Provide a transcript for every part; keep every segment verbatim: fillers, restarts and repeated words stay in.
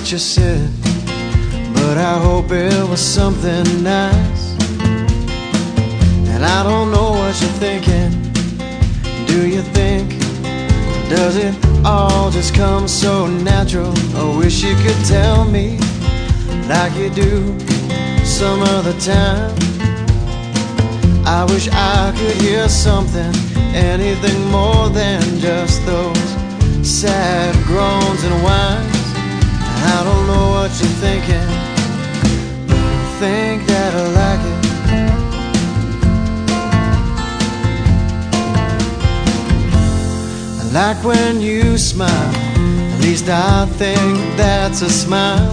what you said, but I hope it was something nice. And I don't know what you're thinking. Do you think, does it all just come so natural? I wish you could tell me like you do some other time. I wish I could hear something, anything more than just those sad groans and whines. I don't know what you're thinking, but I think that I like it. I like when you smile, at least I think that's a smile.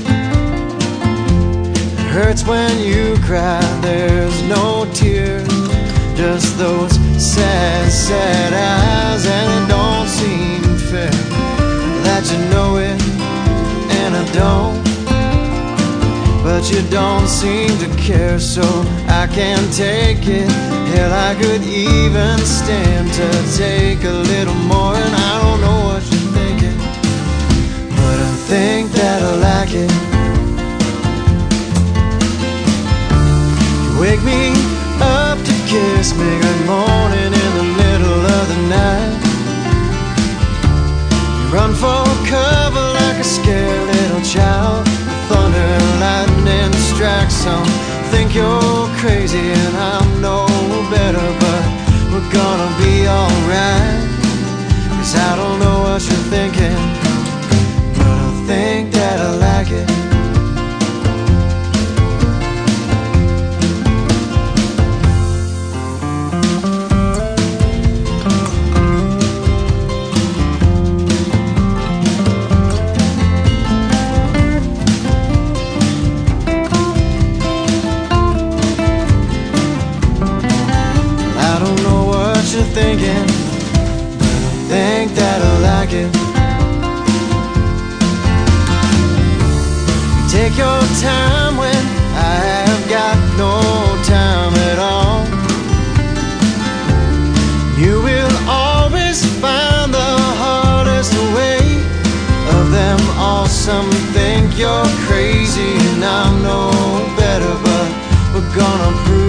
It hurts when you cry, there's no tears, just those sad, sad eyes. And it don't seem fair that you know it and I don't, but you don't seem to care, so I can't take it. Hell, I could even stand to take a little more. And I don't know what you're thinking, but I think that I like it. You wake me up to kiss me good morning in the middle of the night. You run for cover like a scared little child. Thunder and lightning strikes some. Think you're crazy and I'm no better, but we're gonna be alright. Cause I don't know what you're thinking, but I think that I like it. Thinking, but I think that I like it. You take your time when I have got no time at all. You will always find the hardest way of them all. Some think you're crazy and I'm no better, but we're gonna prove